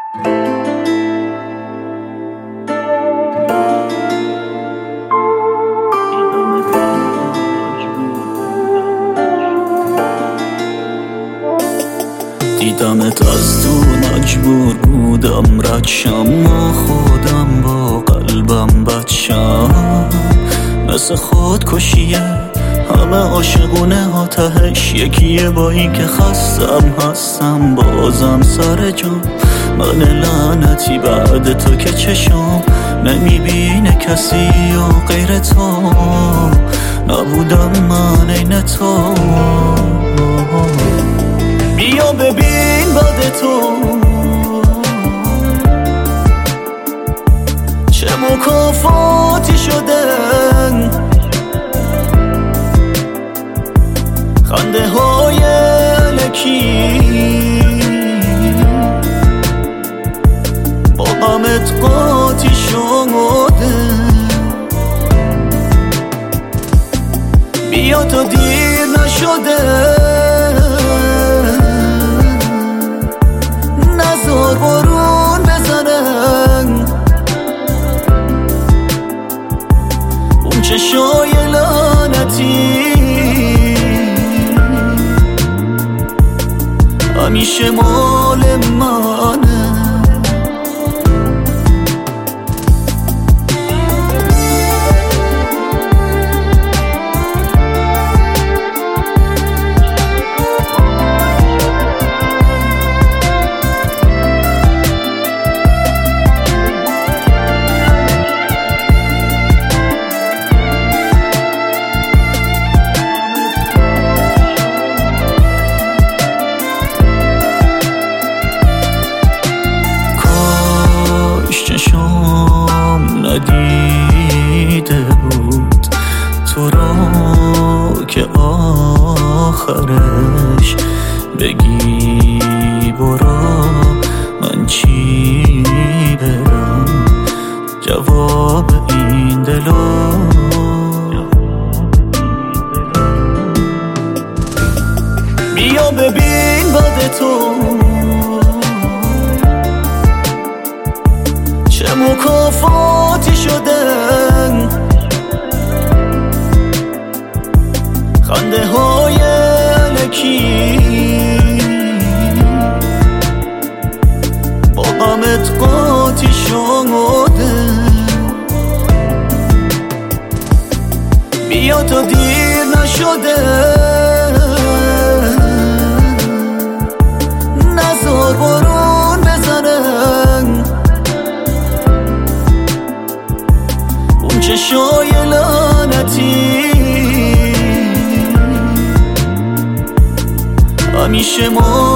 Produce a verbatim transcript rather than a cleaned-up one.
دیدمت از تو مجبور بودم رد شم، ما خودم با قلبم بچم. مثل خودکشیه همه عاشقونه ها تهش یکیه، با این که خستم هستم بازم سر جام. من لعنتی بعد تو که چشم نمیبینه کسی و غیر تو، نبودم من این تو. بیا ببین بعد تو چه مکافاتی شدن، خنده های الکی با غمت قاطی شده. بیا تا دیر نشده، نزار بارون بزنن اون چشای لعنتی، همیشه مال منه. چشام ندیده بود تو را که آخرش بگی برا، من چی برم جواب این دلو. بیا ببین بعد تو چه مکافاتی شدن، خنده های الکی با غمت قاطی شده. بیا تا دیر نشده، نزار بارون بزنن اون چشای لعنتی، همیشه ما